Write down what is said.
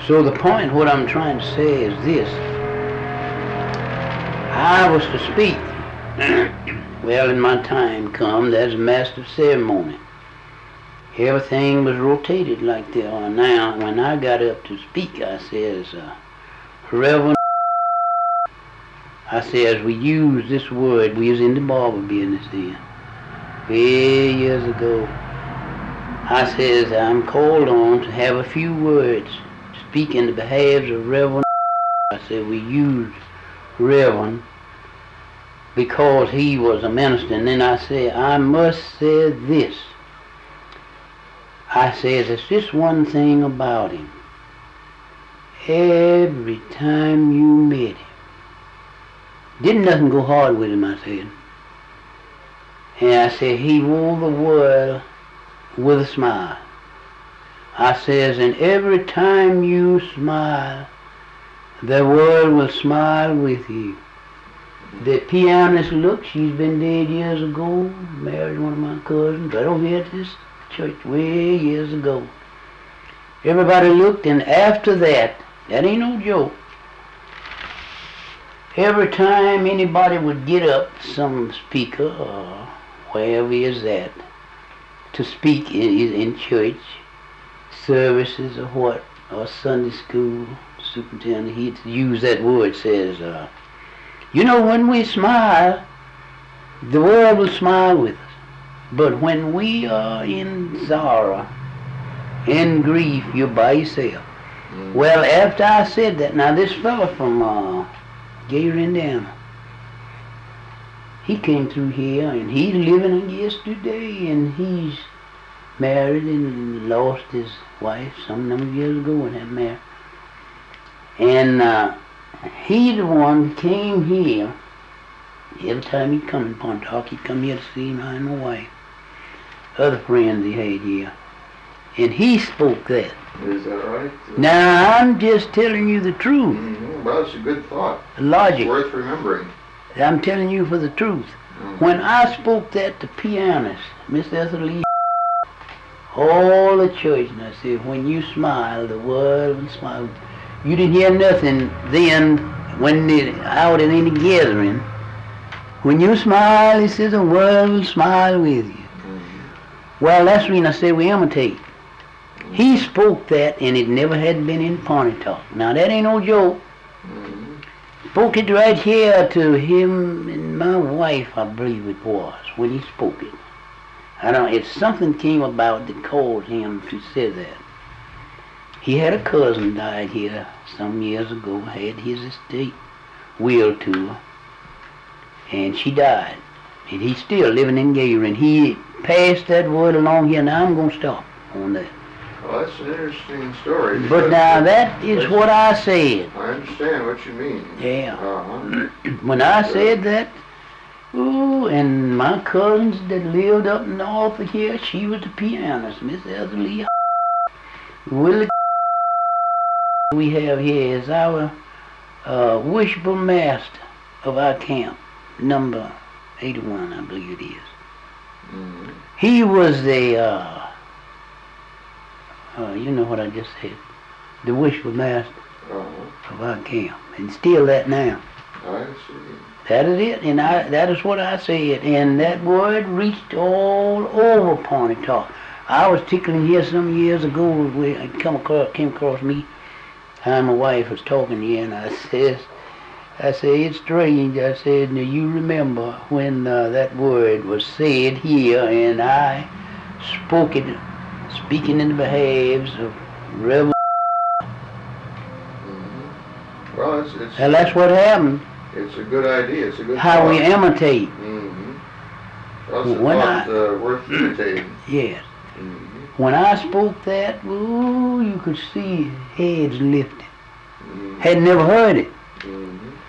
So the point, what I'm trying to say is this. I was to speak. Well, in my time come, there's a master of ceremony. Everything was rotated like they are now. When I got up to speak, I says, Reverend, I says, we use this word, we was in the barber business then, way years ago. I says, I'm called on to have a few words, speak in the behalf of Reverend. I said, we used Reverend because he was a minister. And then I said, I must say this. I said, there's just one thing about him. Every time you met him, didn't nothing go hard with him, I said. And I said, he wore the world with a smile. I says, and every time you smile, the world will smile with you. The pianist, look, she's been dead years ago, married one of my cousins, right over here at this church way years ago. Everybody looked, and after that ain't no joke. Every time anybody would get up, some speaker or wherever he is at, to speak in church, services or what, or Sunday school, superintendent, he'd use that word, says, when we smile, the world will smile with us. But when we are in sorrow, in grief, you're by yourself. Well, after I said that, now this fella from Gator, Indiana, he came through here, and he's living, I guess, today, and he's married and lost his wife some number of years ago and had married. And he the one came here. Every time he'd come in Pontotoc, he'd come here to see my wife. Other friends he had here. And he spoke that. Is that right? Now, I'm just telling you the truth. Mm-hmm. Well, it's a good thought. Logic. It's worth remembering. I'm telling you for the truth. Mm-hmm. When I spoke that to pianist, Miss Ethel Lee, all the church, and I said, when you smile, the world will smile. You didn't hear nothing then when out in any gathering. When you smile, he says, the world will smile with you. Mm-hmm. Well, that's the reason I say we imitate. Mm-hmm. He spoke that, and it never had been in Pontotoc. Now, that ain't no joke. Mm-hmm. Spoke it right here to him and my wife, I believe it was, when he spoke it. I don't know, if something came about that caused him to say that. He had a cousin died here some years ago, had his estate willed to her, and she died. And he's still living in Gator, and he passed that word along here. Now I'm going to stop on that. Well, that's an interesting story. But now that is what I said. I understand what you mean. Yeah. Uh-huh. When I said that, ooh, and my cousins that lived up north of here, she was the pianist, Miss Ethel Lee. Willie we have here is our worshipful master of our camp, number 81, I believe it is. Mm-hmm. He was the, you know what I just said, the worshipful master of our camp, and still that now. I see. That is it, and that is what I said, and that word reached all over Pontotoc. I was tickling here some years ago, where it came across me. My wife was talking here, and I said, it's strange. I said, now you remember when that word was said here, and I spoke it, speaking in the behalves of Reverend. Mm-hmm. Well, it's and that's what happened. It's a good idea. It's a good how thought. we imitate. Mm-hmm. Well, it's when a thought worth imitating. Yes. Mm-hmm. When I spoke that, ooh, you could see heads lifted. Mm-hmm. Had never heard it. Mm-hmm.